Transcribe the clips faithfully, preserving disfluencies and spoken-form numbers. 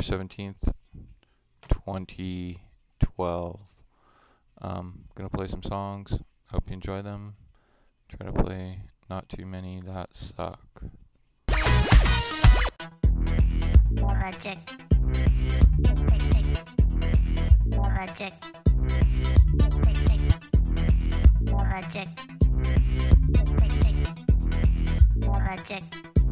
February seventeenth, twenty twelve. Um, gonna play some songs. Hope you enjoy them. Try to play not too many that suck. Magic. Magic. Magic. Magic.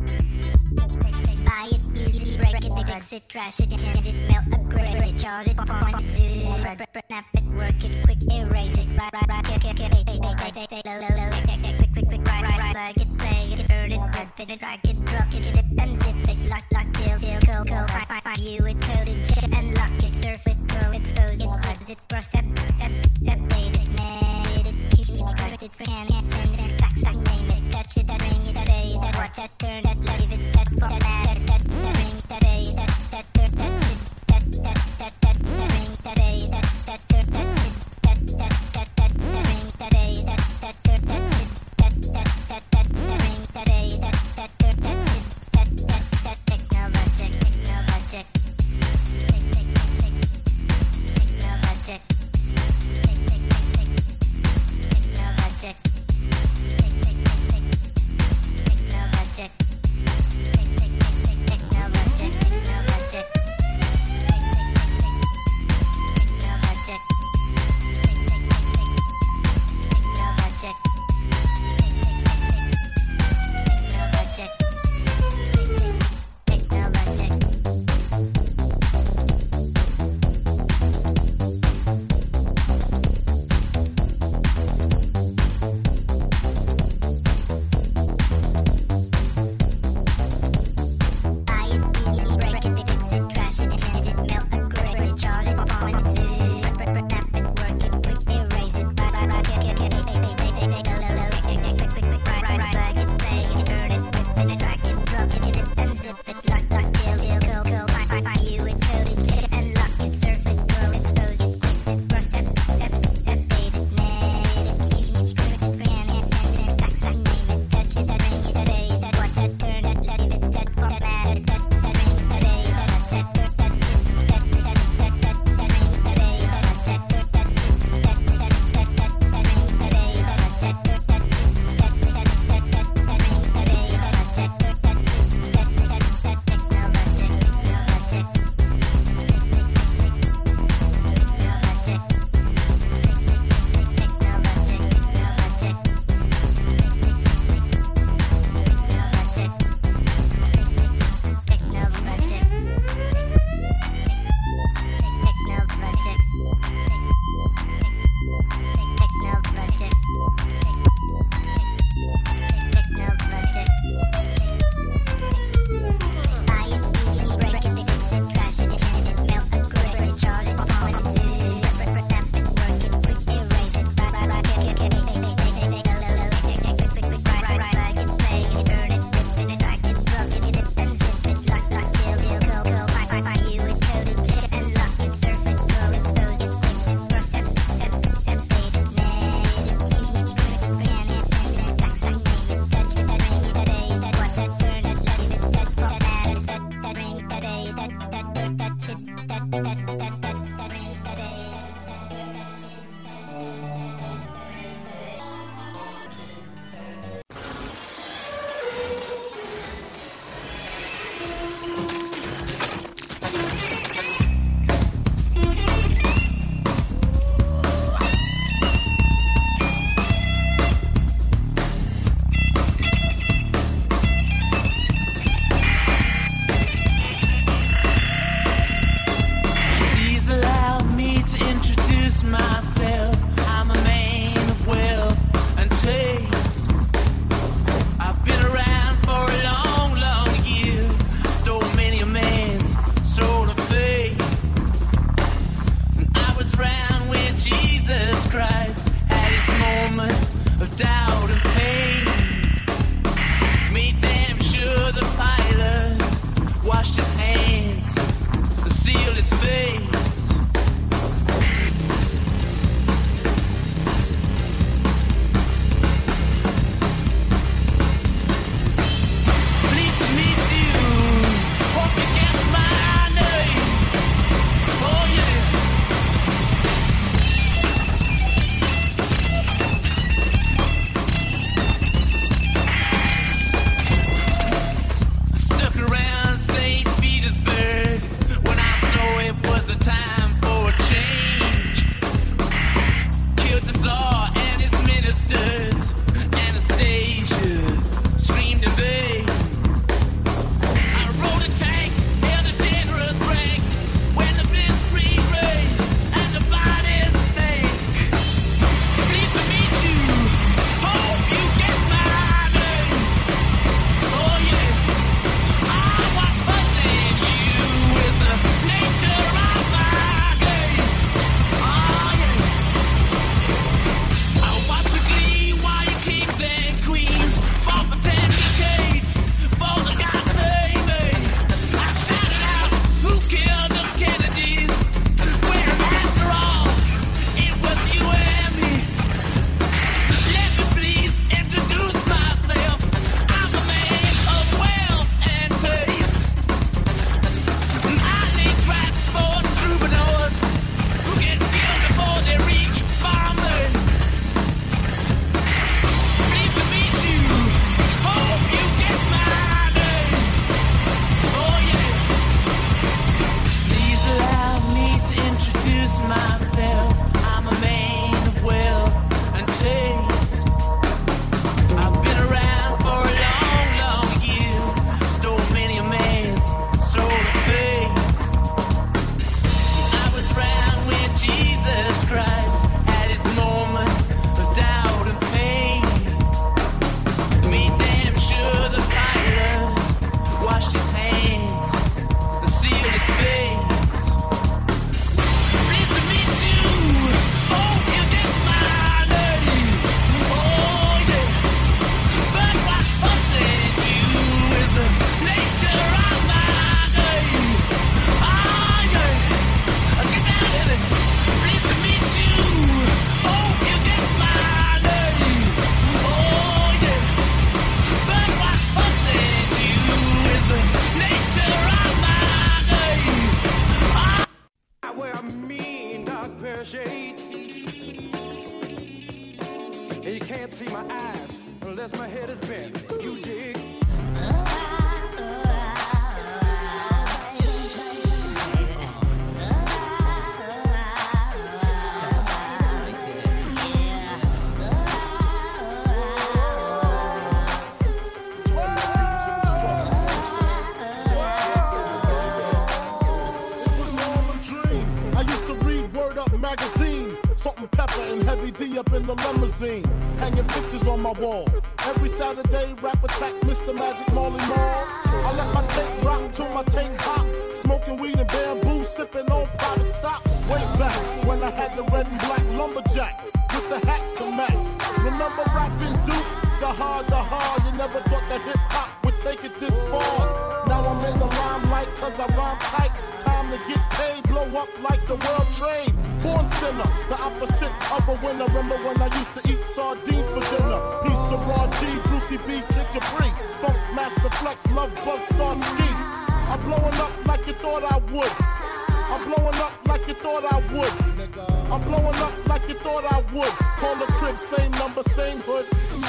Buy it, use it, break it, fix it, trash it, change it, melt, upgrade it, charge it, point it, zoom it, snap it, work it, quick erase it, right, right, right, kick, kick, kick, kick, kick, kick, kick, low, low, low, kick, kick, quick, quick, quick, right, right, right, like it, play it, burn it, rip it, drag it, drop it, dip and zip it, lock, lock, deal, deal, curl, curl, find, find, find, view it, code it, chip and lock it, surf it, curl, expose it, clubs it, cross it, update it, man it, use it, cut it, scan it, send it, fax, back, name it, touch it, ring it, pay it, watch it, turn it, leave it, set for that, that, that, that, ring, that, day, that, that, that, that, that, that, that, that, ring, that, day, that, that, that, that, that, that, that, that, ring, that, day, that, that, that, that, that, that, that, that, ring, that, day, that, that, that, that, that, that, that, technologic, technologic, technologic, technologic, technologic, and you can't see my eyes unless my head is bent. You dig? Salt and pepper and heavy D up in the limousine, hanging pictures on my wall. Every Saturday, rap attack, Mister Magic Marley Marl. I let my tape rock till my tape pop. Smoking weed and bamboo, sipping on private stock. Way back when I had the red and black lumberjack with the hat to match. Remember rapping Duke? The hard, the hard. You never thought that hip hop would take it this far. Now I'm in the limelight cause I rhyme tight. Time to get paid, blow up like the world trade. Born sinner, the opposite of a winner. Remember when I used to eat sardines for dinner? Peace to Raw G, Brucey B, Kid Capri, Funk Master Flex, Love Bug, Star Ski. I'm blowing up like you thought I would. I'm blowing up like you thought I would. I'm blowing up like you thought I would. Call the crib, same number, same hood.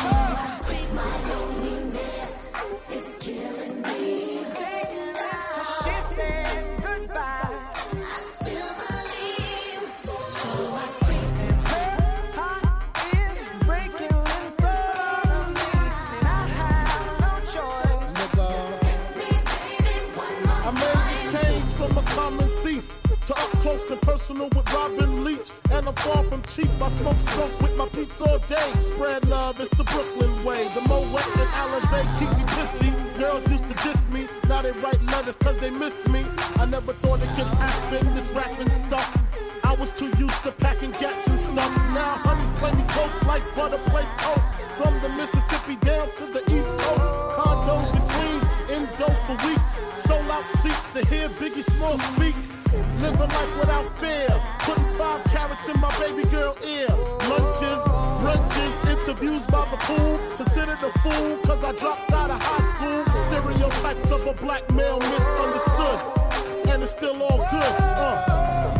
My loneliness is killing me. Taking us to she said goodbye. I still believe, so I creep. And her heart is breaking in front of me, and I have no choice. Hit me, baby, one more I made the change from a common thief to up close and personal with Robin Leach. And I'm far from cheap. I smoke smoke with my peeps all day. Spread love, it's the Brooklyn way. The Moet and Alizé keep me pissy. Girls used to diss me. Now they write letters cause they miss me. I never thought it could happen, this rapping stuff. I was too used to packing gats and stuff. Now honeys play me close like butter play toast. From the Mississippi down to the East Coast. Condos in Queens, in dope for weeks. Sold out seats to hear Biggie Smalls speak. Living life without fear. Putting five carats in my baby girl ear. Lunches, brunches, interviews by the pool. Considered a fool cause I dropped out of high school. Stereotypes of a black male misunderstood. And it's still all good. Uh.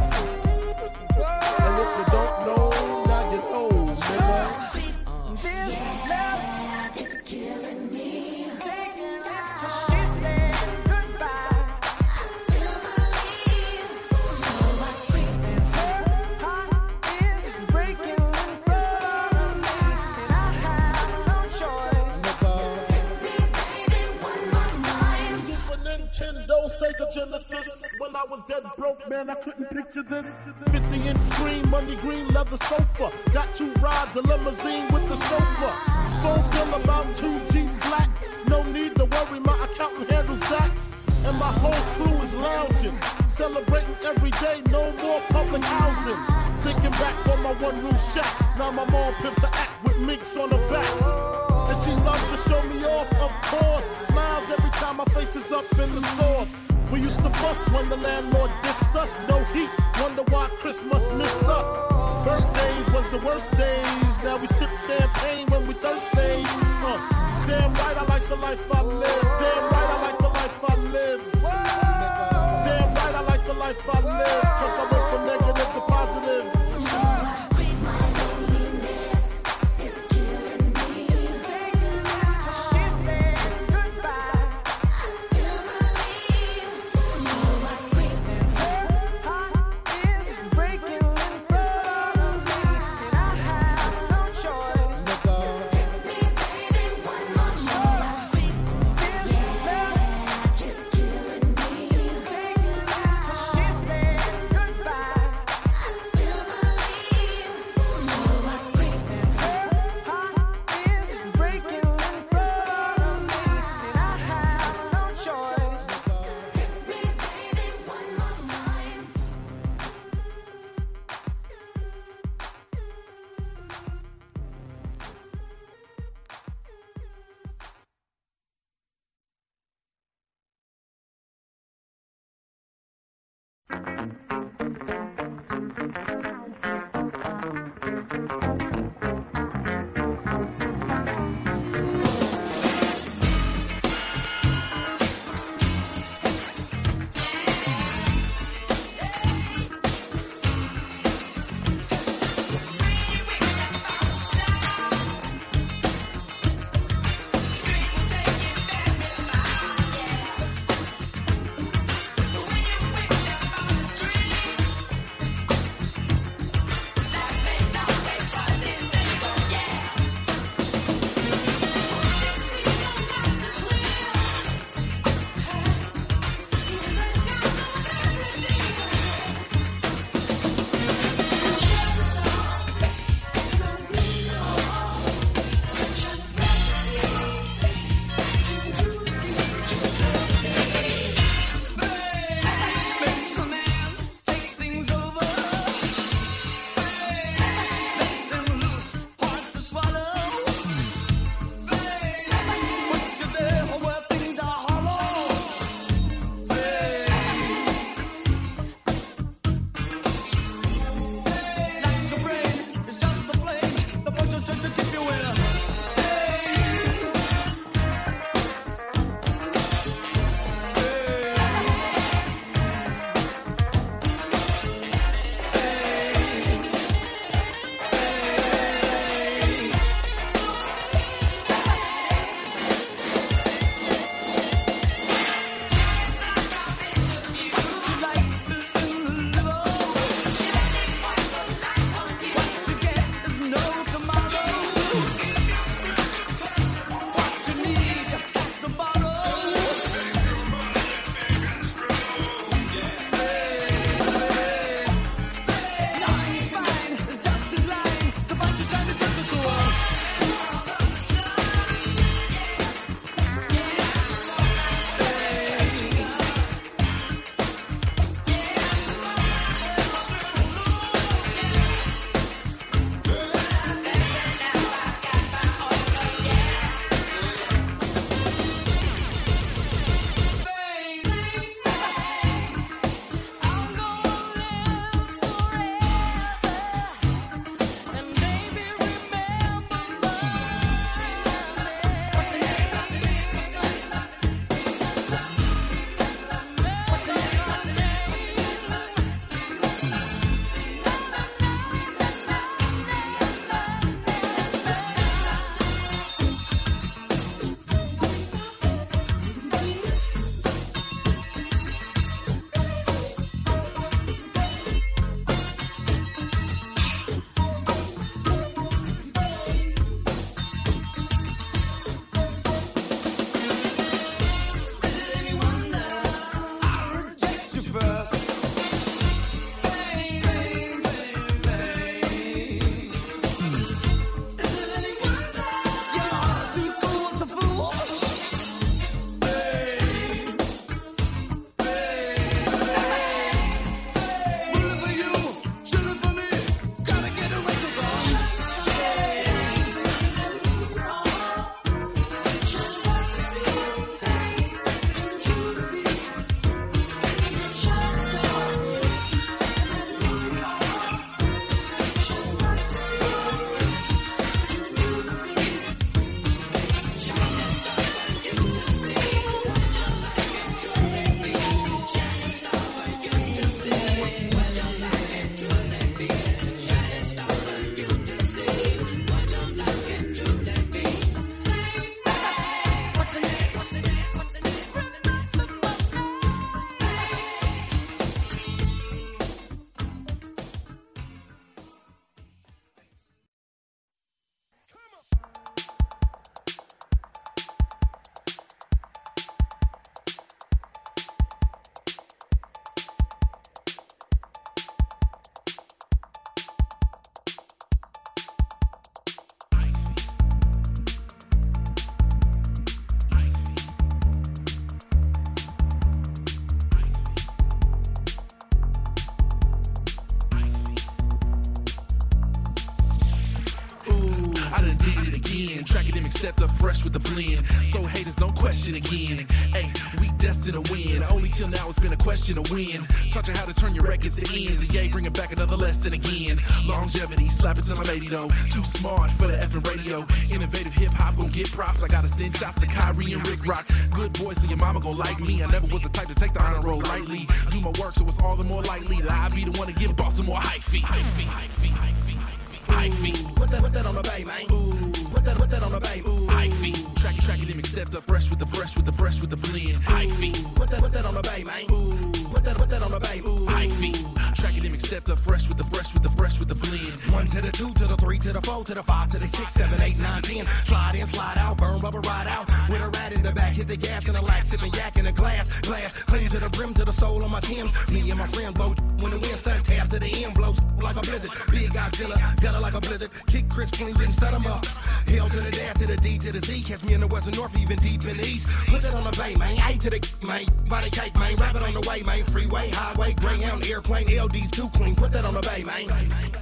And if you don't know, now you know, nigga. This love is killing me. Taking us to she said goodbye. I still believe, so I creep. And her heart is breaking in front of me, and I have no choice. Hit me, baby, one more time. Super Nintendo, Sega Genesis. When I was dead broke, man, I couldn't picture this. fifty inch screen, money green leather sofa. Got two rides, a limousine with the chauffeur. Phone bill about two G's flat. No need to worry, my accountant handles that. And my whole crew is lounging, celebrating every day, no more public housing. Thinking back on my one room shack. Now my mom pimps a act with minks on her back. And she loves to show me off, of course. Smiles every time my face is up in the sauce. We used to fuss when the landlord dissed us. No heat, wonder why Christmas missed us. Birthdays was the worst days. Now we sip champagne when we thirsty. Uh, damn right I like the life I live. Damn right I like the life I live. Damn right I like the life I live. Cause I went from negative to positive. My loneliness is killing me. Taking us to she said goodbye. I still believe, so I creep. And her heart is breaking in front of me, and I have no choice. Hit me, baby, one more time. This love is killing me. Taking us to she said goodbye. I still believe, so I creep. And her heart is breaking in front of me, and I have no choice. Hit me, baby, one more time. academic stepped up fresh with the blend. So haters don't question again. Hey, we destined to win. Only till now it's been a question of when. Taught you how to turn your records to ends. And yay, bringing back another lesson again. Longevity, slap it till I'm eighty though. Too smart for the effing radio. Innovative hip hop gon' get props. I gotta send shots to Kyrie and Rick Rock. Good boy, so your mama gon' like me. I never was the type to take the honor roll lightly. Do my work, so it's all the more likely that I be the one to give Baltimore high feet. High feet, high feet, high feet, high feet. Put that, put that on the bay, man. Ooh, put that, put that on the bay. Ooh, high feet. Track, track, academic stepped up fresh with the fresh with the fresh with the blend. High feet. Put that, put that on the bay, man. Ooh, put that, put that on the bay. Ooh, high feet. Track, academic stepped up fresh with the fresh with the fresh with the blend. One to the two, to the three, to the four, to the five, to the six, seven, eight, nine, ten. Slide in, slide out, burn rubber, ride out. With a rat in the back, hit the gas and a lack, sipping yak in a glass, glass. Clean to the brim, to the soul on my Timbs. Me and my friend blow when the wind stunt, tab to the end, blows like a blizzard. Big Godzilla, got it like a blizzard. Kick Chris Clean, didn't stun him up. Hell to the dash, to the D, to the Z. Catch me in the west and north, even deep in the east. Put it on the bay, man. A to the man. Body cake, man. Rabbit on the way, man. Freeway, highway, Greyhound, airplane, L D's too clean. Put that on the bay, man.